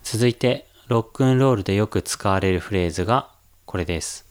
続いて、ロックンロールでよく使われるフレーズがこれです。